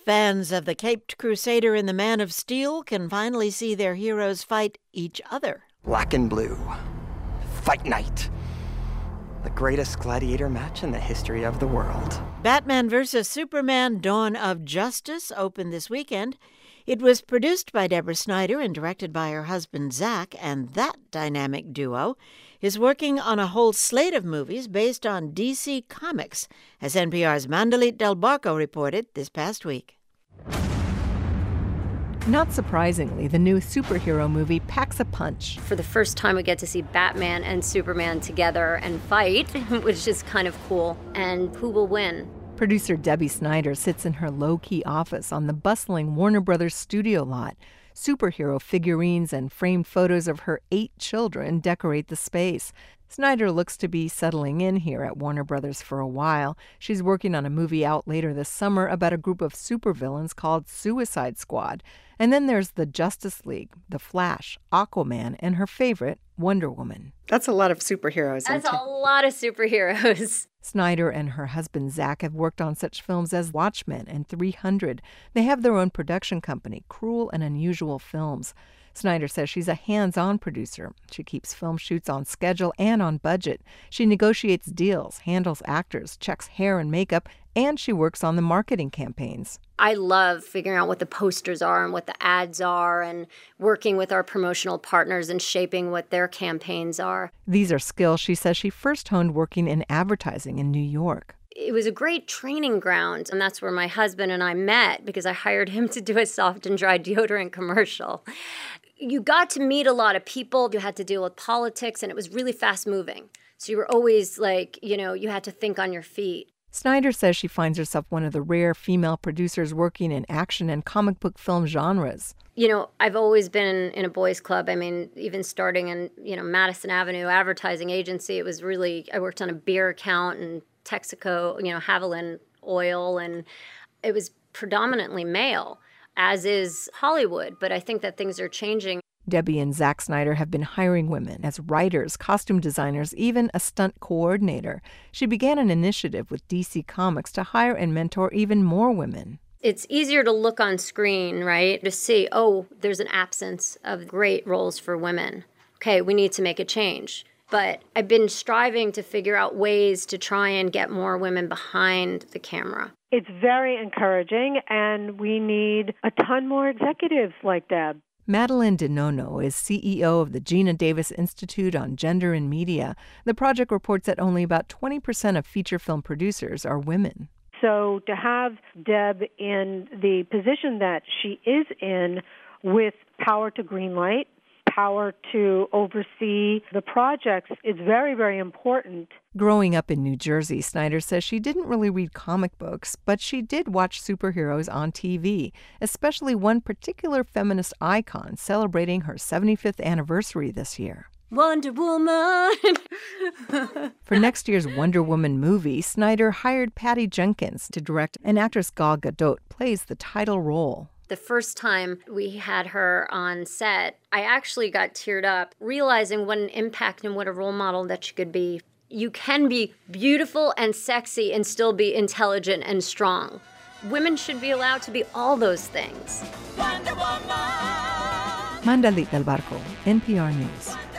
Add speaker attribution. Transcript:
Speaker 1: Fans of the Caped Crusader and the Man of Steel can finally see their heroes fight each other.
Speaker 2: Black and Blue. Fight Night. The greatest gladiator match in the history of the world.
Speaker 1: Batman vs. Superman: Dawn of Justice opened this weekend. It was produced by Deborah Snyder and directed by her husband Zack, and that dynamic duo is working on a whole slate of movies based on DC Comics, as NPR's Mandalit Del Barco reported this past week.
Speaker 3: Not surprisingly, the new superhero movie packs a punch.
Speaker 4: For the first time, we get to see Batman and Superman together and fight, which is kind of cool. And who will win?
Speaker 3: Producer Debbie Snyder sits in her low-key office on the bustling Warner Brothers studio lot. Superhero figurines and framed photos of her 8 children decorate the space. Snyder looks to be settling in here at Warner Brothers for a while. She's working on a movie out later this summer about a group of supervillains called Suicide Squad. And then there's the Justice League, The Flash, Aquaman, and her favorite, Wonder Woman.
Speaker 5: That's a lot of superheroes.
Speaker 4: That's a lot of superheroes.
Speaker 3: Snyder and her husband Zack have worked on such films as Watchmen and 300. They have their own production company, Cruel and Unusual Films. Snyder says she's a hands-on producer. She keeps film shoots on schedule and on budget. She negotiates deals, handles actors, checks hair and makeup, and she works on the marketing campaigns.
Speaker 4: I love figuring out what the posters are and what the ads are and working with our promotional partners and shaping what their campaigns are.
Speaker 3: These are skills she says she first honed working in advertising in New York.
Speaker 4: It was a great training ground, and that's where my husband and I met because I hired him to do a soft and dry deodorant commercial. You got to meet a lot of people. You had to deal with politics, and it was really fast moving. So you were always you had to think on your feet.
Speaker 3: Snyder says she finds herself one of the rare female producers working in action and comic book film genres.
Speaker 4: I've always been in a boys' club. I mean, even starting in, Madison Avenue advertising agency, it was really, I worked on a beer account and Texaco, Haviland Oil, and it was predominantly male, as is Hollywood. But I think that things are changing.
Speaker 3: Debbie and Zack Snyder have been hiring women as writers, costume designers, even a stunt coordinator. She began an initiative with DC Comics to hire and mentor even more women.
Speaker 4: It's easier to look on screen, right, to see, there's an absence of great roles for women. Okay, we need to make a change. But I've been striving to figure out ways to try and get more women behind the camera.
Speaker 6: It's very encouraging, and we need a ton more executives like Deb.
Speaker 3: Madeline DeNono is CEO of the Gina Davis Institute on Gender and Media. The project reports that only about 20% of feature film producers are women.
Speaker 6: So to have Deb in the position that she is in, with power to greenlight, power to oversee the projects, is very, very important.
Speaker 3: Growing up in New Jersey, Snyder says she didn't really read comic books, but she did watch superheroes on TV, especially one particular feminist icon celebrating her 75th anniversary this year.
Speaker 4: Wonder Woman!
Speaker 3: For next year's Wonder Woman movie, Snyder hired Patty Jenkins to direct, and actress Gal Gadot plays the title role.
Speaker 4: The first time we had her on set, I actually got teared up, realizing what an impact and what a role model that she could be. You can be beautiful and sexy and still be intelligent and strong. Women should be allowed to be all those things.
Speaker 3: Mandalit Del Barco, NPR News.